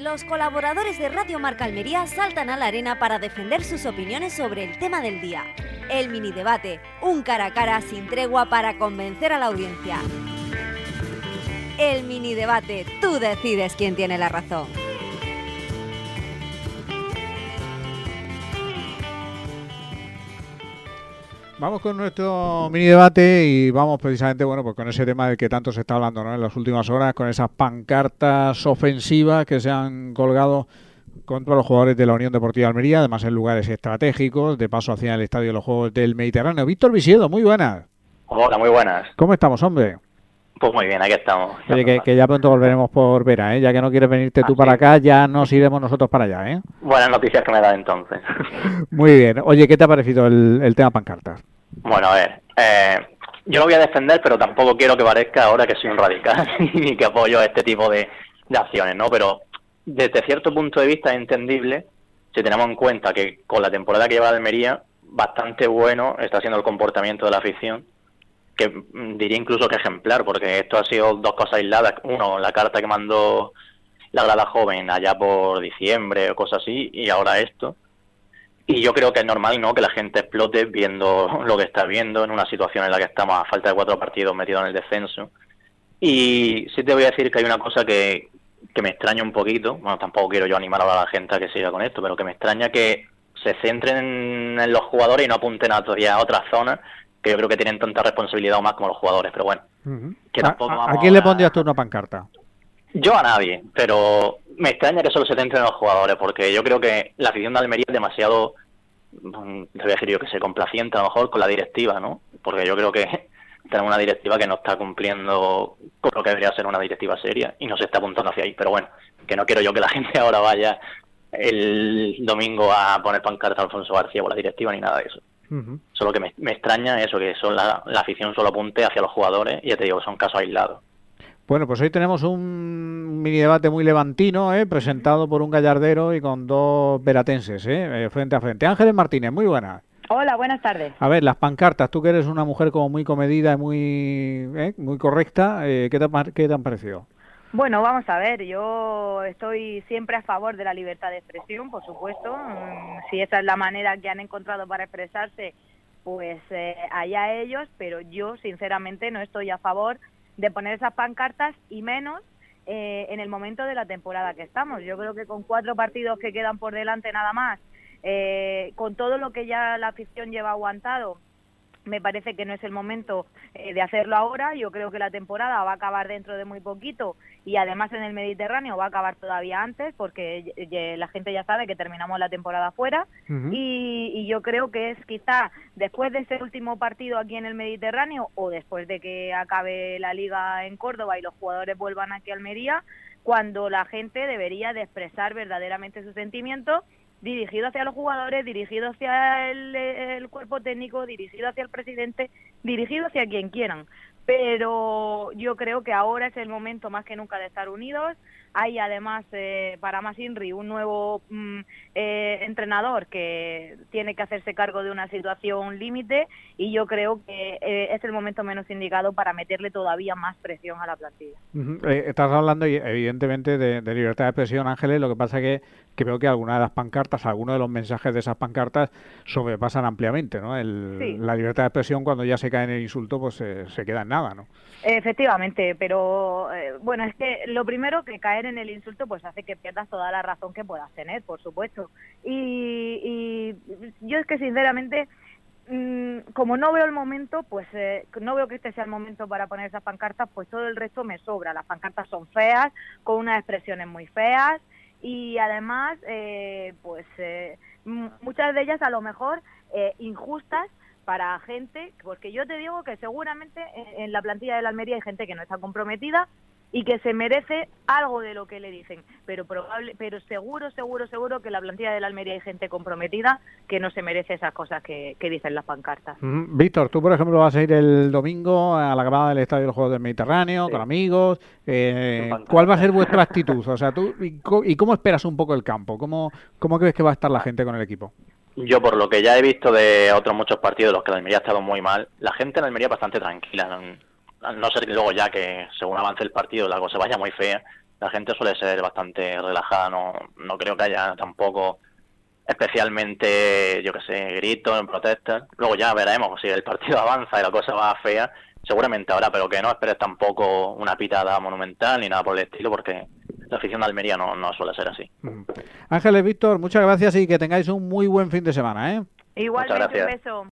Los colaboradores de Radio Marca Almería saltan a la arena para defender sus opiniones sobre el tema del día. El mini debate, un cara a cara sin tregua para convencer a la audiencia. El mini debate, tú decides quién tiene la razón. Vamos con nuestro mini debate y vamos precisamente, pues con ese tema del que tanto se está hablando, ¿no?, en las últimas horas, con esas pancartas ofensivas que se han colgado contra los jugadores de la Unión Deportiva Almería, además en lugares estratégicos, de paso hacia el Estadio de los Juegos del Mediterráneo. Víctor Visiedo, muy buenas. Hola, muy buenas. ¿Cómo estamos, hombre? Pues muy bien, aquí estamos. Oye, que ya pronto volveremos por Vera, ¿eh? Ya que no quieres venirte tú para acá, ya nos iremos nosotros para allá, ¿eh? Buenas noticias que me da entonces. Muy bien. Oye, ¿qué te ha parecido el tema pancartas? Bueno, a ver, yo lo voy a defender, pero tampoco quiero que parezca ahora que soy un radical ni que apoyo este tipo de acciones, ¿no? Pero desde cierto punto de vista es entendible si tenemos en cuenta que con la temporada que lleva Almería, bastante bueno está siendo el comportamiento de la afición, que diría incluso que ejemplar, porque esto ha sido dos cosas aisladas. Uno, la carta que mandó la grada joven allá por diciembre o cosas así, y ahora esto. Y yo creo que es normal, ¿no?, que la gente explote viendo lo que está viendo en una situación en la que estamos a falta de 4 partidos metidos en el descenso. Y sí te voy a decir que hay una cosa que me extraña un poquito. Bueno, tampoco quiero yo animar a la gente a que siga con esto, pero que me extraña que se centren en los jugadores y no apunten a otras zonas que yo creo que tienen tanta responsabilidad o más como los jugadores. Pero bueno, que tampoco ¿A quién le pondrías tú una pancarta? Yo a nadie, pero me extraña que solo se centren en los jugadores, porque yo creo que la afición de Almería es demasiado, te voy a decir yo que sé, complaciente a lo mejor con la directiva, ¿no? Porque yo creo que tenemos una directiva que no está cumpliendo con lo que debería ser una directiva seria y no se está apuntando hacia ahí. Pero bueno, que no quiero yo que la gente ahora vaya el domingo a poner pancarta a Alfonso García por la directiva ni nada de eso. Solo que me extraña eso, que son la afición solo apunte hacia los jugadores, y ya te digo, son casos aislados. Bueno, pues hoy tenemos un mini debate muy levantino, presentado por un gallardero y con dos veratenses, frente a frente. Ángeles Martínez, muy buenas. Hola, buenas tardes. A ver, las pancartas, tú que eres una mujer como muy comedida y muy correcta, ¿qué te han parecido? Bueno, vamos a ver, yo estoy siempre a favor de la libertad de expresión, por supuesto. Si esa es la manera que han encontrado para expresarse, pues allá ellos, pero yo sinceramente no estoy a favor de poner esas pancartas, y menos en el momento de la temporada que estamos. Yo creo que con 4 partidos que quedan por delante nada más, con todo lo que ya la afición lleva aguantado, me parece que no es el momento de hacerlo ahora. Yo creo que la temporada va a acabar dentro de muy poquito, y además en el Mediterráneo va a acabar todavía antes, porque la gente ya sabe que terminamos la temporada fuera. Y yo creo que es quizá después de ese último partido aquí en el Mediterráneo, o después de que acabe la liga en Córdoba y los jugadores vuelvan aquí a Almería, cuando la gente debería de expresar verdaderamente sus sentimientos, dirigido hacia los jugadores, dirigido hacia el cuerpo técnico, dirigido hacia el presidente, dirigido hacia quien quieran. Pero yo creo que ahora es el momento más que nunca de estar unidos. Hay además, para más INRI, un nuevo entrenador que tiene que hacerse cargo de una situación límite, y yo creo que es el momento menos indicado para meterle todavía más presión a la plantilla. Estás hablando evidentemente de libertad de expresión, Ángeles. Lo que pasa es que veo que algunas de las pancartas, algunos de los mensajes de esas pancartas sobrepasan ampliamente, ¿no? Sí. La libertad de expresión, cuando ya se cae en el insulto, pues se queda en nada, ¿no? Efectivamente, pero bueno, es que lo primero, que caer en el insulto pues hace que pierdas toda la razón que puedas tener, por supuesto. Y yo es que sinceramente, como no veo el momento, pues no veo que este sea el momento para poner esas pancartas, pues todo el resto me sobra. Las pancartas son feas, con unas expresiones muy feas, y además muchas de ellas a lo mejor injustas para gente, porque yo te digo que seguramente en la plantilla de la Almería hay gente que no está comprometida y que se merece algo de lo que le dicen, pero seguro que en la plantilla de la Almería hay gente comprometida que no se merece esas cosas que dicen las pancartas. Víctor, tú por ejemplo vas a ir el domingo a la grada del Estadio de los Juegos del Mediterráneo, sí, con amigos. ¿Cuál va a ser vuestra actitud? O sea, ¿y cómo esperas un poco el campo? ¿Cómo crees que va a estar la gente con el equipo? Yo, por lo que ya he visto de otros muchos partidos, los que la Almería ha estado muy mal, la gente en Almería es bastante tranquila. No ser que luego ya que según avance el partido la cosa vaya muy fea, la gente suele ser bastante relajada, no creo que haya tampoco especialmente, yo que sé, gritos, protestas. Luego ya veremos si el partido avanza y la cosa va fea, seguramente habrá, pero que no esperes tampoco una pitada monumental ni nada por el estilo, porque la afición de Almería no suele ser así. Ángeles, Víctor, muchas gracias y que tengáis un muy buen fin de semana, ¿eh? Igualmente, un beso.